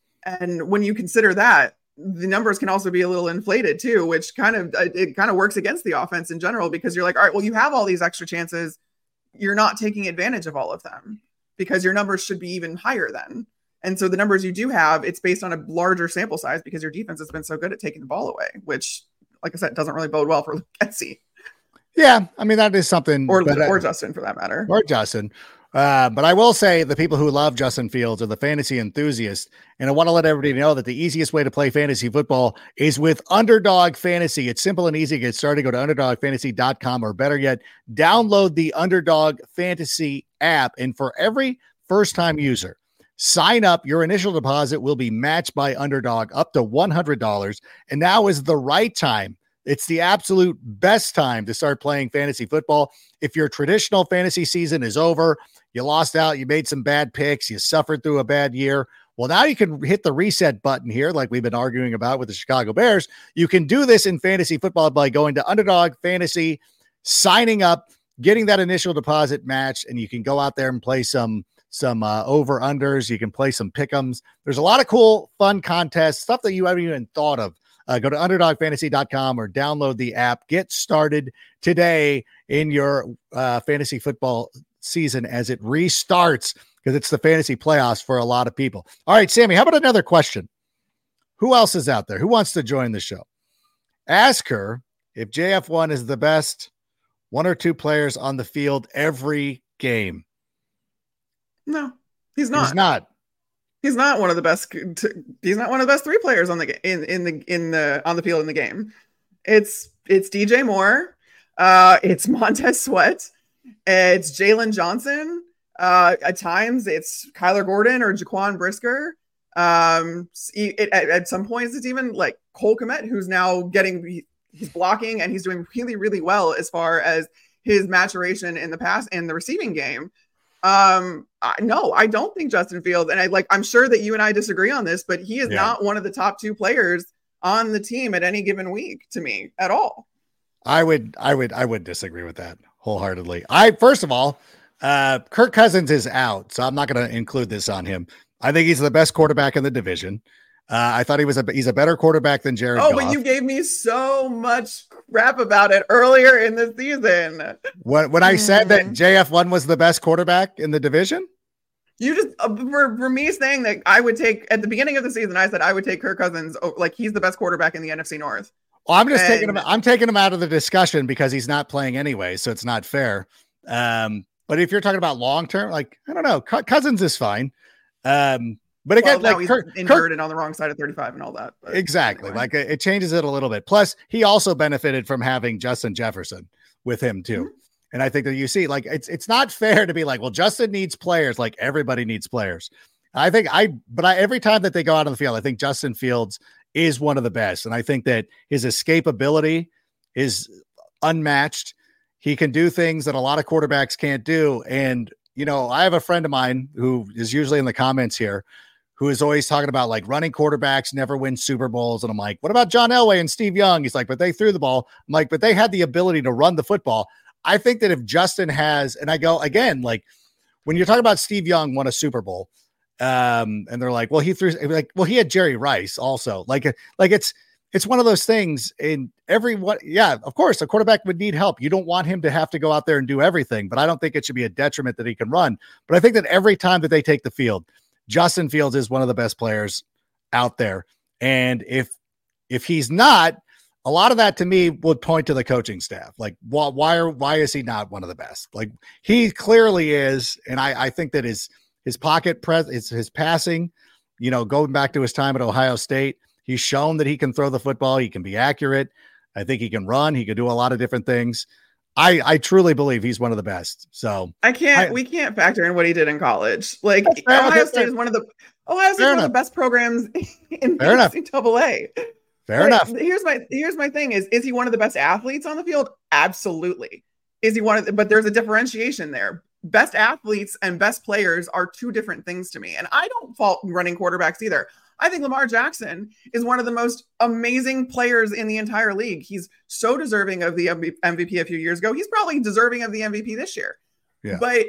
And when you consider that, the numbers can also be a little inflated too, which kind of works against the offense in general, because you're like, all right, well, you have all these extra chances. You're not taking advantage of all of them because your numbers should be even higher then. And so the numbers you do have, it's based on a larger sample size because your defense has been so good at taking the ball away, which, like I said, doesn't really bode well for Getsy. Yeah, I mean, that is something. Or Justin, for that matter. Or Justin. But I will say the people who love Justin Fields are the fantasy enthusiasts. And I want to let everybody know that the easiest way to play fantasy football is with Underdog Fantasy. It's simple and easy to get started. Go to underdogfantasy.com, or better yet, download the Underdog Fantasy app. And for every first-time user, sign up. Your initial deposit will be matched by Underdog up to $100. And now is the right time. It's the absolute best time to start playing fantasy football. If your traditional fantasy season is over, you lost out, you made some bad picks, you suffered through a bad year. Well, now you can hit the reset button here, like we've been arguing about with the Chicago Bears. You can do this in fantasy football by going to Underdog Fantasy, signing up, getting that initial deposit matched, and you can go out there and play some over-unders. You can play some pick'ems. There's a lot of cool, fun contests, stuff that you haven't even thought of. Go to underdogfantasy.com or download the app. Get started today in your fantasy football season as it restarts, because it's the fantasy playoffs for a lot of people. All right, Sammy, how about another question? Who else is out there? Who wants to join the show? Ask her if JF1 is the best one or two players on the field every game. No, he's not. He's not. He's not one of the best. He's not one of the best three players on the on the field in the game. It's DJ Moore, it's Montez Sweat, it's Jalen Johnson. At times it's Kyler Gordon or Jaquan Brisker. At some points it's even like Cole Kmet, who's now he's blocking and he's doing really, really well as far as his maturation in the pass and the receiving game. No, I don't think Justin Fields, and I'm sure that you and I disagree on this, but he is not one of the top two players on the team at any given week to me at all. I would disagree with that wholeheartedly. First of all, Kirk Cousins is out, so I'm not going to include this on him. I think he's the best quarterback in the division. I thought he's a better quarterback than Jared Goff. But you gave me so much crap about it earlier in the season. When I said that JF1 was the best quarterback in the division? You just for me saying that I would take at the beginning of the season, I said I would take Kirk Cousins like he's the best quarterback in the NFC North. Well, I'm just taking him. I'm taking him out of the discussion because he's not playing anyway, so it's not fair. But if you're talking about long term, like I don't know, Cousins is fine. But again, now like he's injured and on the wrong side of 35 and all that. Exactly, anyway. like it changes it a little bit. Plus, he also benefited from having Justin Jefferson with him too. Mm-hmm. And I think that you see, like, it's not fair to be like, well, Justin needs players. Like everybody needs players. Every time that they go out on the field, I think Justin Fields is one of the best. And I think that his escapability is unmatched. He can do things that a lot of quarterbacks can't do. And, you know, I have a friend of mine who is usually in the comments here who is always talking about like running quarterbacks never win Super Bowls. And I'm like, what about John Elway and Steve Young? He's like, but they threw the ball. I'm like, but they had the ability to run the football. I think that if Justin has, and I go again, like when you're talking about Steve Young won a Super Bowl, and they're like, well, he had Jerry Rice also. Like it's one of those things in everyone. Yeah, of course, a quarterback would need help. You don't want him to have to go out there and do everything, but I don't think it should be a detriment that he can run. But I think that every time that they take the field, Justin Fields is one of the best players out there. And if he's not, a lot of that to me would point to the coaching staff. Like, why is he not one of the best? Like he clearly is. And I think that his pocket his passing, you know, going back to his time at Ohio State, he's shown that he can throw the football. He can be accurate. I think he can run. He can do a lot of different things. I truly believe he's one of the best. So we can't factor in what he did in college. Like Ohio State is one of the best programs in NCAA. Fair enough. Here's my thing is he one of the best athletes on the field? Absolutely. Is he but there's a differentiation there. Best athletes and best players are two different things to me. And I don't fault running quarterbacks either. I think Lamar Jackson is one of the most amazing players in the entire league. He's so deserving of the MVP a few years ago. He's probably deserving of the MVP this year. Yeah. But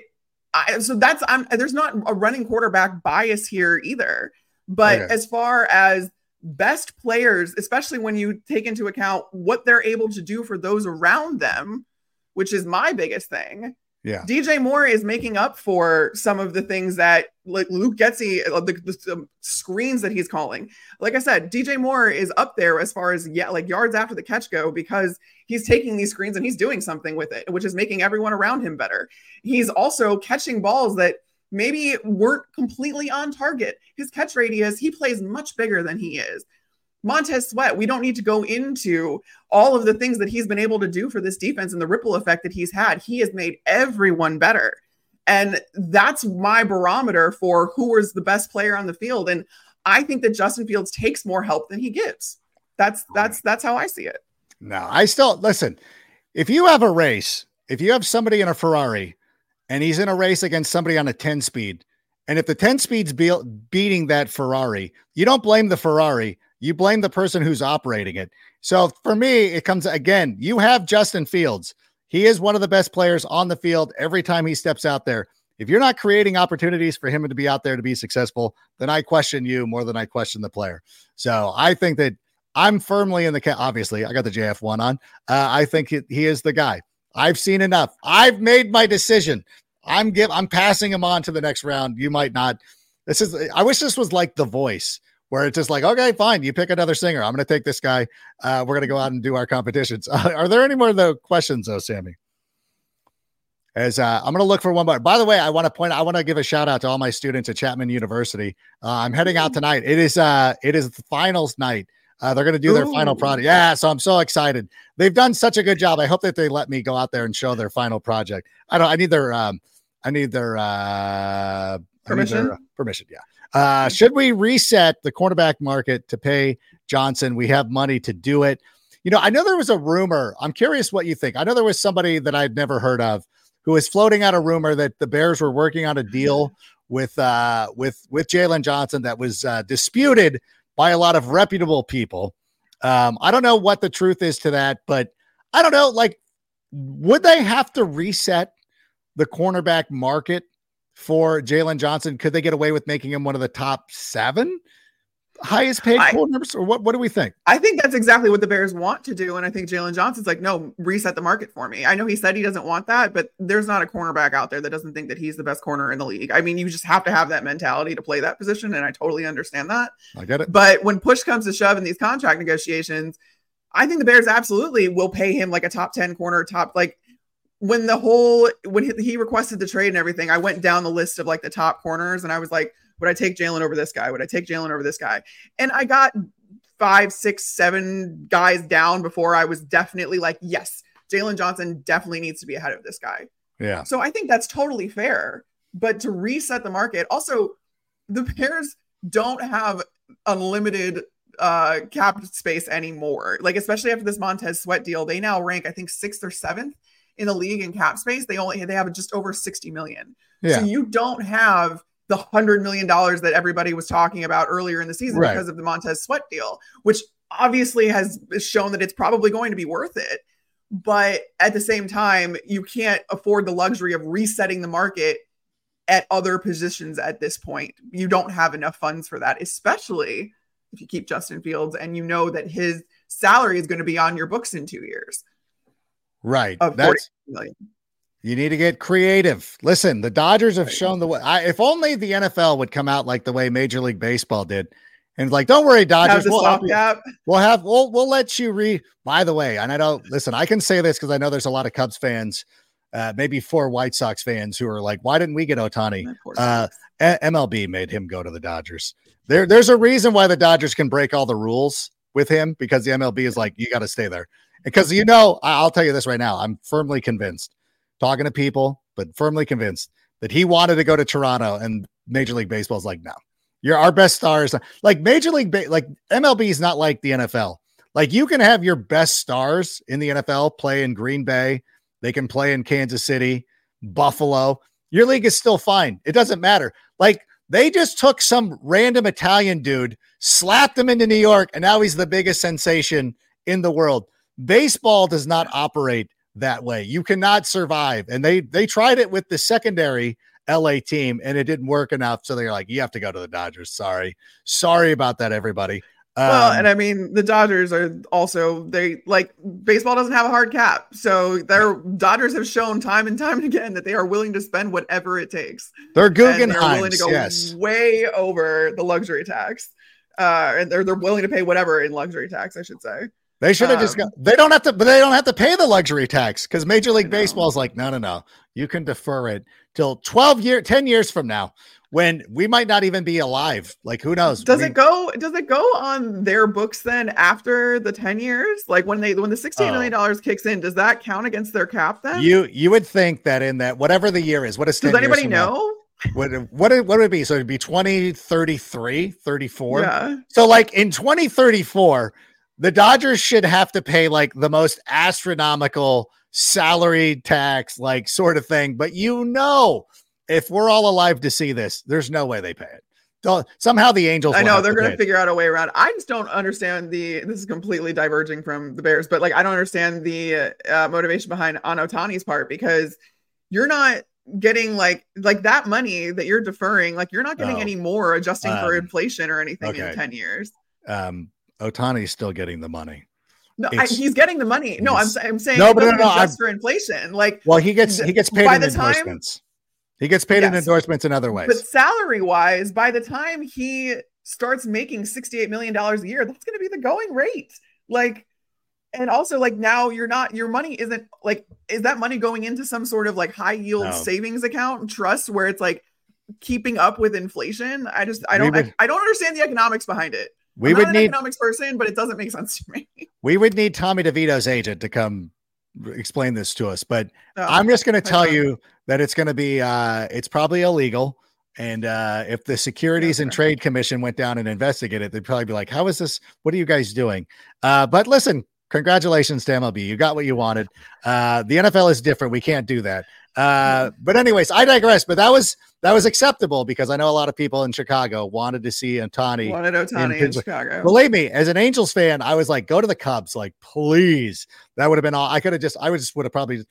there's not a running quarterback bias here either. But as far as best players, especially when you take into account what they're able to do for those around them, which is my biggest thing. Yeah. DJ Moore is making up for some of the things that like Luke Getsy, the screens that he's calling. Like I said, DJ Moore is up there as far as yards after the catch go because he's taking these screens and he's doing something with it, which is making everyone around him better. He's also catching balls that maybe weren't completely on target. His catch radius, he plays much bigger than he is. Montez Sweat, we don't need to go into all of the things that he's been able to do for this defense and the ripple effect that he's had. He has made everyone better. And that's my barometer for who is the best player on the field. And I think that Justin Fields takes more help than he gives. That's how I see it. No, I still listen. If you have a race, if you have somebody in a Ferrari and he's in a race against somebody on a 10 speed, and if the 10 speed's beating that Ferrari, you don't blame the Ferrari. You blame the person who's operating it. So for me, it comes again, you have Justin Fields. He is one of the best players on the field every time he steps out there. If you're not creating opportunities for him to be out there to be successful, then I question you more than I question the player. So I think that I'm firmly in the obviously I got the JF1 on. I think he is the guy. I've seen enough. I've made my decision. I'm passing him on to the next round. You might not. I wish this was like The Voice, where it's just like, okay, fine, you pick another singer. I'm going to take this guy. We're going to go out and do our competitions. Are there any more of the questions though, Sammy? As I'm going to look for one more. By the way, I want to give a shout out to all my students at Chapman University. I'm heading out tonight. It is the finals night. They're going to do their final project. Yeah. So I'm so excited. They've done such a good job. I hope that they let me go out there and show their final project. I need their permission. Permission. Yeah. Should we reset the cornerback market to pay Johnson? We have money to do it. You know, I know there was a rumor. I'm curious what you think. I know there was somebody that I'd never heard of who was floating out a rumor that the Bears were working on a deal with Jalen Johnson that was disputed by a lot of reputable people. I don't know what the truth is to that, but I don't know. Like, would they have to reset the cornerback market for Jalen Johnson? Could they get away with making him one of the top 7 highest paid corners, or what do we think? I think that's exactly what the Bears want to do. And I think Jalen Johnson's like, no, reset the market for me. I know he said he doesn't want that, but there's not a cornerback out there that doesn't think that he's the best corner in the league. I mean, you just have to have that mentality to play that position. And I totally understand that. I get it. But when push comes to shove in these contract negotiations, I think the Bears absolutely will pay him like a top 10 corner, when he requested the trade and everything, I went down the list of like the top corners and I was like, would I take Jalen over this guy? Would I take Jalen over this guy? And I got 5, 6, 7 guys down before I was definitely like, yes, Jalen Johnson definitely needs to be ahead of this guy. Yeah. So I think that's totally fair. But to reset the market, also, the Bears don't have unlimited cap space anymore. Like, especially after this Montez Sweat deal, they now rank, I think, 6th or 7th in the league in cap space. They have just over 60 million. Yeah. So you don't have the $100 million that everybody was talking about earlier in the season because of the Montez Sweat deal, which obviously has shown that it's probably going to be worth it. But at the same time, you can't afford the luxury of resetting the market at other positions at this point. You don't have enough funds for that, especially if you keep Justin Fields and you know that his salary is going to be on your books in 2 years. Right. Of 40 million. You need to get creative. Listen, the Dodgers have shown the way. If only the NFL would come out like the way Major League Baseball did, and like, don't worry, Dodgers, we'll let you By the way, and I don't listen. I can say this because I know there's a lot of Cubs fans, maybe 4 White Sox fans who are like, why didn't we get Ohtani? MLB made him go to the Dodgers. There's a reason why the Dodgers can break all the rules with him, because the MLB is like, you got to stay there. Because I'll tell you this right now, I'm firmly convinced. Talking to people, but firmly convinced that he wanted to go to Toronto, and Major League Baseball is like, no, you're our best stars. Like like MLB is not like the NFL. Like, you can have your best stars in the NFL play in Green Bay. They can play in Kansas City, Buffalo. Your league is still fine. It doesn't matter. Like, they just took some random Italian dude, slapped him into New York, and now he's the biggest sensation in the world. Baseball does not operate that way. You cannot survive. And they tried it with the secondary LA team and it didn't work enough. So they're like, you have to go to the Dodgers. Sorry about that, everybody. Well, and I mean, the Dodgers are also, baseball doesn't have a hard cap. So their Dodgers have shown time and time again that they are willing to spend whatever it takes. They're Guggenheims. They're willing to go way over the luxury tax. And they're willing to pay whatever in luxury tax, I should say. They should have they don't have to pay the luxury tax, because Major League Baseball is like, no. You can defer it till 10 years from now, when we might not even be alive. Like, who knows? Does it go on their books then after the 10 years? Like, when the $68 million kicks in, does that count against their cap then? You would think that in that, whatever the year is, what is 10 does anybody years know? What would it be? So it'd be 2033, 34. Yeah. So like in 2034, the Dodgers should have to pay like the most astronomical salary tax, like sort of thing. But if we're all alive to see this, there's no way they pay it. Somehow the Angels. I know they're going to figure out a way around. I just don't understand this is completely diverging from the Bears, but like, I don't understand the motivation behind on Ohtani's part, because you're not getting like that money that you're deferring. Like, you're not getting any more adjusting for inflation or anything in 10 years. Otani's still getting the money. No, he's getting the money. No, I'm saying no, adjust for inflation. Like, well, he gets paid in endorsements. He gets paid in endorsements in other ways. But salary wise, by the time he starts making $68 million a year, that's going to be the going rate. Like, and also like, now your money isn't like, is that money going into some sort of like high yield savings account trust where it's like keeping up with inflation? I don't understand the economics behind it. I'm not an economics person, but it doesn't make sense to me. We would need Tommy DeVito's agent to come explain this to us, but I'm just going to tell you that it's going to be, it's probably illegal. And if the Securities and Trade Commission went down and investigated it, they'd probably be like, how is this? What are you guys doing? But listen, congratulations to MLB. You got what you wanted. The NFL is different. We can't do that. But anyways, I digress. But that was acceptable because I know a lot of people in Chicago wanted to see Ohtani. Wanted Ohtani in Chicago. Believe me, as an Angels fan, I was like, go to the Cubs, like please. That would have been all. I would have had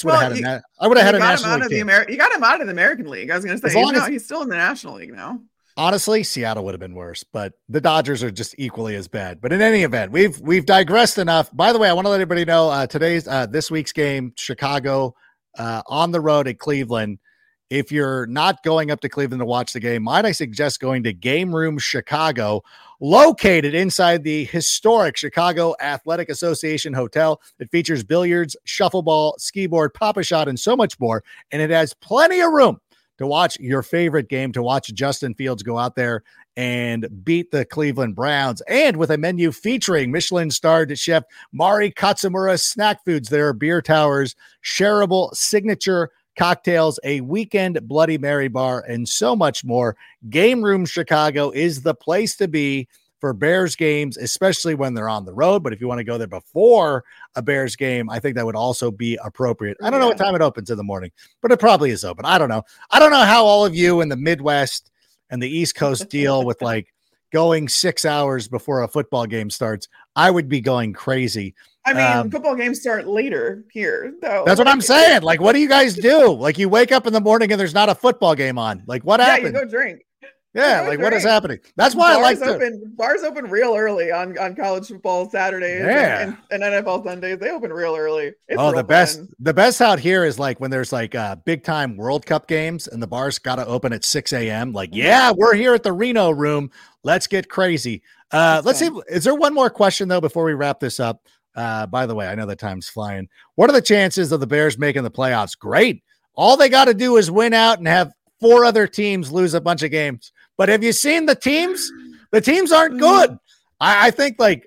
a national league team. You got him out of the American League. I was going to say he's still in the National League now. Honestly, Seattle would have been worse, but the Dodgers are just equally as bad. But in any event, we've digressed enough. By the way, I want to let everybody know this week's game, Chicago on the road at Cleveland. If you're not going up to Cleveland to watch the game, might I suggest going to Game Room Chicago, located inside the historic Chicago Athletic Association Hotel. It features billiards, shuffleball, skee board, pop-a-shot, and so much more. And it has plenty of room to watch your favorite game, to watch Justin Fields go out there and beat the Cleveland Browns. And with a menu featuring Michelin-starred chef Mari Katsumura's snack foods, there are beer towers, shareable signature cocktails, a weekend Bloody Mary bar, and so much more. Game Room Chicago is the place to be for Bears games, especially when they're on the road. But if you want to go there before a Bears game, I think that would also be appropriate. I don't know what time it opens in the morning, but it probably is open. I don't know how all of you in the Midwest and the East Coast deal with like going 6 hours before a football game starts. I would be going crazy. I mean, football games start later here, though. That's what I'm saying. Like, what do you guys do? Like, you wake up in the morning and there's not a football game on. Like, what happened? Yeah, you go drink. Yeah, like what is happening? That's why bars open real early on college football Saturdays and NFL Sundays. They open real early. The best out here is like when there's like big time World Cup games and the bars got to open at 6 a.m. Like, yeah, we're here at the Reno room. Let's get crazy. Let's see. Is there one more question though before we wrap this up? By the way, I know the time's flying. What are the chances of the Bears making the playoffs? Great. All they got to do is win out and have 4 other teams lose a bunch of games. But have you seen the teams? The teams aren't good. I think like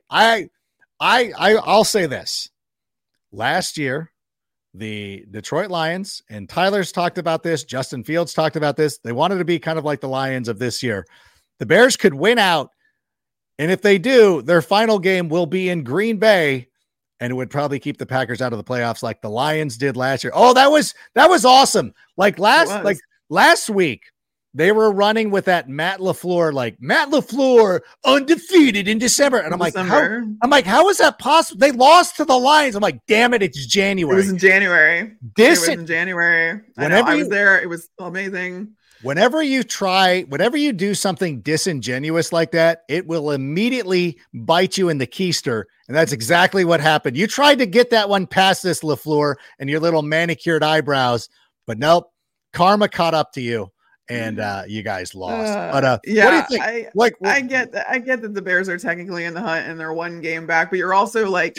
I'll say this. Last year, the Detroit Lions, and Tyler's talked about this, Justin Fields talked about this. They wanted to be kind of like the Lions of this year. The Bears could win out. And if they do, their final game will be in Green Bay, and it would probably keep the Packers out of the playoffs like the Lions did last year. Oh, that was awesome. Like last week, they were running with that Matt LaFleur undefeated in December. And I'm like, how is that possible? They lost to the Lions. I'm like, damn it, it's January. It was in January. I was there. It was amazing. Whenever you do something disingenuous like that, it will immediately bite you in the keister. And that's exactly what happened. You tried to get that one past this LaFleur and your little manicured eyebrows, but nope, karma caught up to you. And you guys lost. But what do you think? I get that the Bears are technically in the hunt and they're 1 game back, but you're also like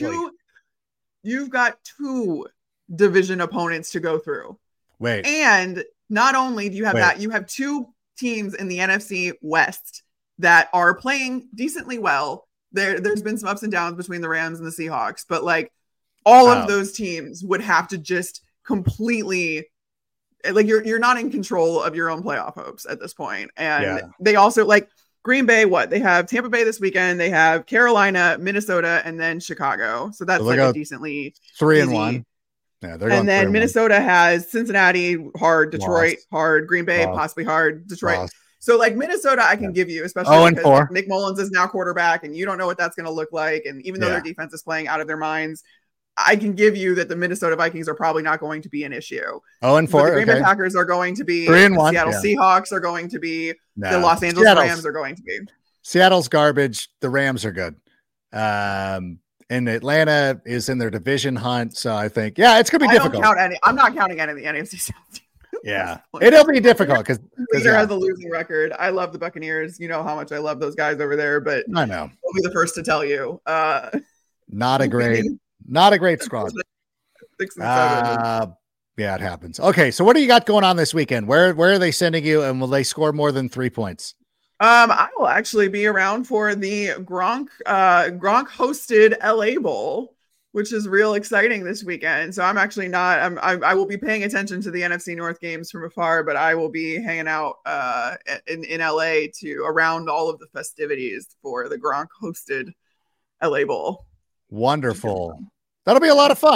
you've got two division opponents to go through. Wait. And not only do you have that, you have 2 teams in the NFC West that are playing decently well. There's been some ups and downs between the Rams and the Seahawks, but like all of those teams would have to just completely, like you're not in control of your own playoff hopes at this point. And they also like Green Bay, they have Tampa Bay this weekend. They have Carolina, Minnesota, and then Chicago. So that's like a decently 3-1. Yeah, and then Minnesota has Cincinnati hard, Detroit hard, Green Bay possibly hard, Detroit. So like Minnesota, I can give you, especially because Nick Mullins is now quarterback, and you don't know what that's going to look like. And even though their defense is playing out of their minds, I can give you that the Minnesota Vikings are probably not going to be an issue. 0-4. The Green Bay Packers are going to be. 3-1. Seattle Seahawks are going to be. The Los Angeles Rams are going to be. Seattle's garbage. The Rams are good. And Atlanta is in their division hunt. So I think, it's going to be difficult. I'm not counting any of the NFC South teams. Yeah, it'll be difficult because Leader has a losing record. I love the Buccaneers. You know how much I love those guys over there, but I know I'll be the first to tell you. Not a great squad. 6 and 7. Yeah, it happens. Okay, so what do you got going on this weekend? Where are they sending you, and will they score more than 3 points? I will actually be around for the Gronk hosted LA Bowl, which is real exciting this weekend. So I'm actually not. I will be paying attention to the NFC North games from afar, but I will be hanging out in LA around all of the festivities for the Gronk hosted LA Bowl. Wonderful. That'll be a lot of fun.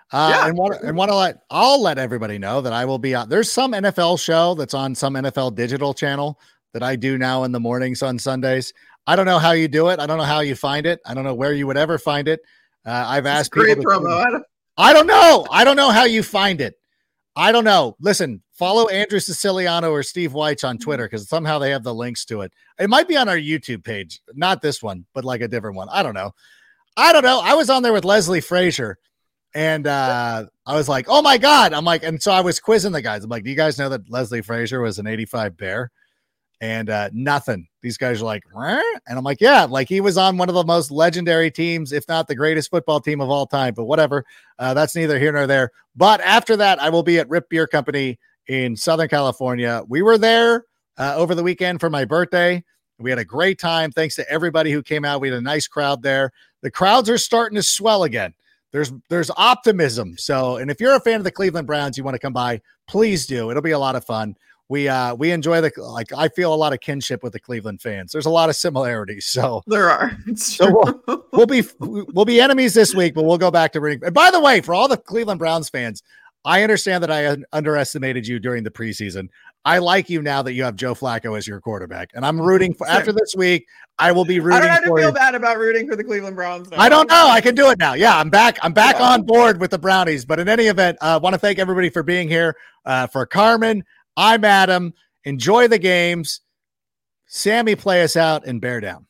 I'll let everybody know that I will be out. There's some NFL show that's on some NFL digital channel that I do now in the mornings on Sundays. I don't know how you do it. I don't know how you find it. I don't know where you would ever find it. I've asked people. Great promo. I don't know. I don't know how you find it. I don't know. Listen, follow Andrew Siciliano or Steve Weich on Twitter because somehow they have the links to it. It might be on our YouTube page. Not this one, but like a different one. I don't know. I was on there with Leslie Frazier. And I was like, oh, my God. I'm like, and so I was quizzing the guys. I'm like, do you guys know that Leslie Frazier was an 85 Bear? And nothing. These guys are like, "Rrr?" And I'm like, yeah, like he was on one of the most legendary teams, if not the greatest football team of all time. But whatever. That's neither here nor there. But after that, I will be at Rip Beer Company in Southern California. We were there over the weekend for my birthday. We had a great time. Thanks to everybody who came out. We had a nice crowd there. The crowds are starting to swell again. There's optimism. So, and if you're a fan of the Cleveland Browns, you want to come by, please do. It'll be a lot of fun. We enjoy I feel a lot of kinship with the Cleveland fans. There's a lot of similarities. So there are. So we'll be enemies this week, but we'll go back to rooting. And by the way, for all the Cleveland Browns fans, I understand that I underestimated you during the preseason. I like you now that you have Joe Flacco as your quarterback, and I'm rooting for after this week. I will be rooting. I don't have to feel bad about rooting for the Cleveland Browns now. I don't know. I can do it now. Yeah, I'm back. I'm back on board with the Brownies. But in any event, I want to thank everybody for being here. For Carmen, I'm Adam. Enjoy the games. Sammy, play us out and bear down.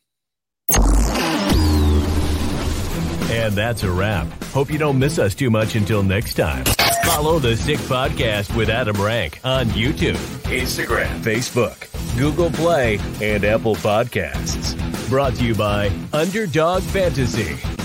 And that's a wrap. Hope you don't miss us too much until next time. Follow the Sick Podcast with Adam Rank on YouTube, Instagram, Facebook, Google Play, and Apple Podcasts. Brought to you by Underdog Fantasy.